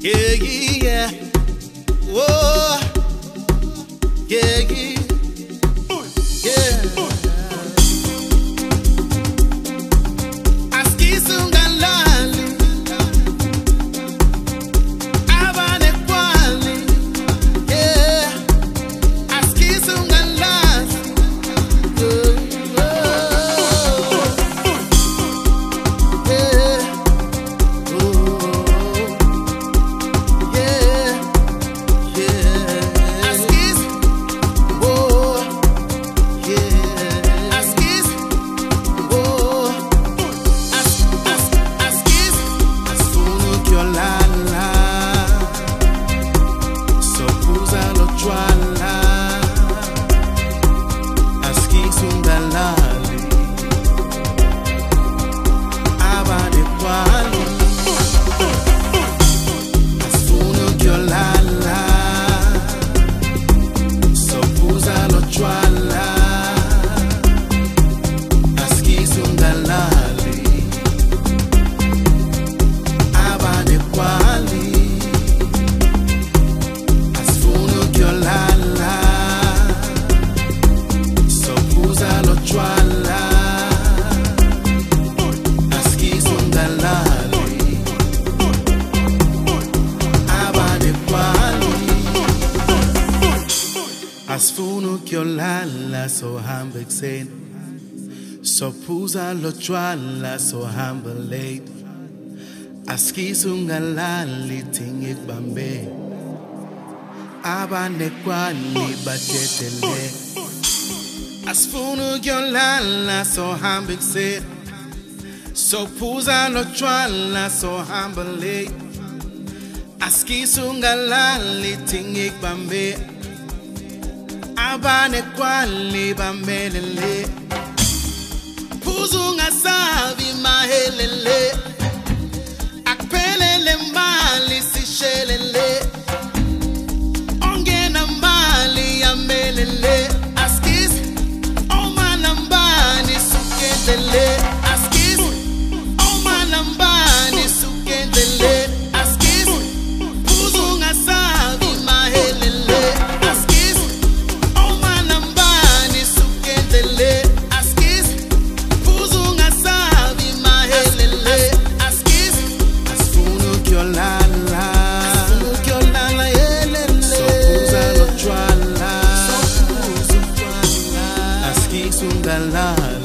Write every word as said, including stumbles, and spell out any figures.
Yeah, yeah, whoa, yeah, yeah, yeah. Askisungalali, abane kwali, yeah. Askisungalali, oh, yeah, oh, yeah, yeah. Askis, oh, yeah. Askis, oh, as, as, askis, asunu kyolala, sokuza lochwala, askisungalali, abane kwali, asunu kyolala, sokuza lochwala, askisungalali, abane kwali, asunu kyolala, sokuza lochwala, askisungalali, abane kwali, asfunu kyolala, so humble exen, sopuza lochwala, so humble late, askisungalali, tingik bambe, abane kwali, batetele, asfunu kyolala, so humble exen, sopuza lochwala, so humble late, askisungalali, tingik bambe, abane kwali, bambelele, Puzunga savi mahelele, akpelele mbali sishelele, ongena mbali ya melele, askis, omanambani sukendele, askis, omanambani sukendele, askis, puzunga savi mahelele, askis, omanambani sukendele, askis, puzunga savi mahelele, askis, asfunu kyolala, asfunu kyolala yelele, sokuza lochwala, sokuza lochwala, askisungalali.